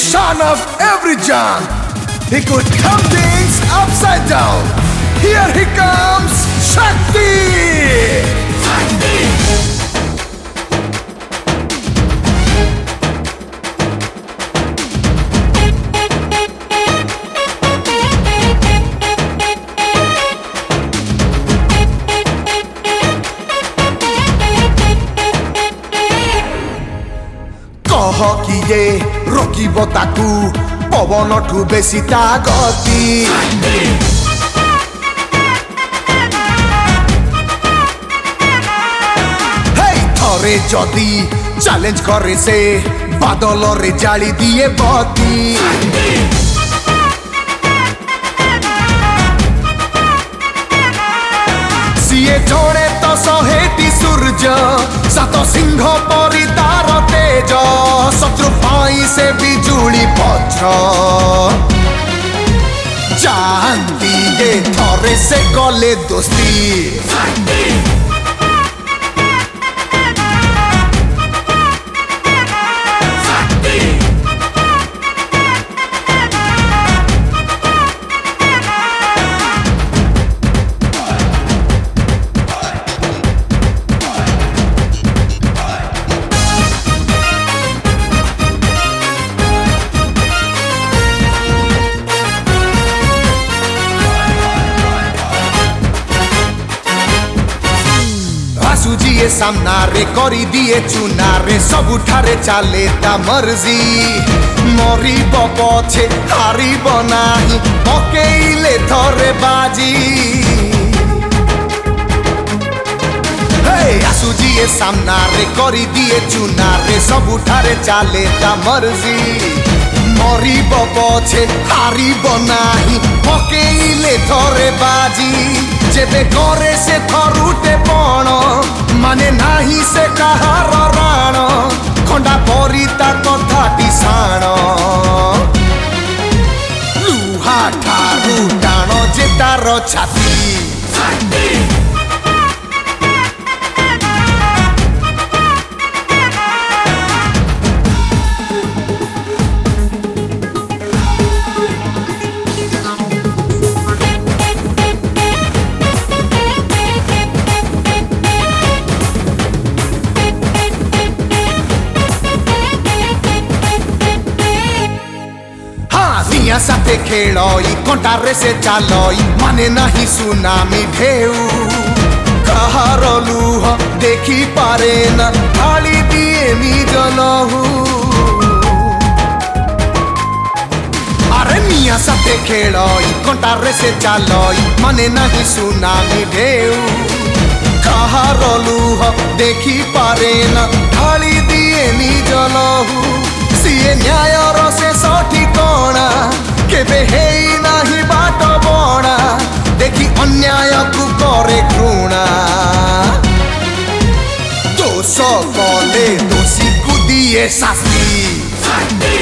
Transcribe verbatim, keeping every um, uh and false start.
son of every junk. He could turn things upside down. Here he comes, Shakti! Shakti! कह किए रोकिब ताकू पवन ठू बेसी ता गति थरे जदि चैलेंज करे से बादल रे जाली दिए बती सीए जोड़े तो सहेटी सूरज सात सिंह परी तार तेज शत्रु पाई से बिजुली वज्र जानती ये थरे से गले दोस्ती सुजिए सामना रे करी दिए चुना रे सबुठारे चाले ता मर्जी मरी पछे हारी बनाही पकेइले थरे बाजी सुजिए सामना रे करी दिए चुना रे सबुठारे चाले ता मर्जी मरी पछे हारी बनाही पकेइले थरे बाजी जेबे करे से थरुटे पण माने नाही से कहार राण खंडा परी ता कथाटी साण लुहा ठारू टाण जे तार छाती साथे खेलई कंटारे से चालई माने नहीं सुनामी ढेउ कहार लुह देखी पारे न ढाली दिए निज लहू अरे मिया साथे खेलई कंटारे से चालई माने नहीं सुनामी ढेउ कहार लुह देखी पारे न ढाली दिए निज लहू सीए न्याय से सठी कणा केबे हेई नाही बाट बणा देखी अन्याय को करे घृणा दोष कले दोषी को दिए शास्ति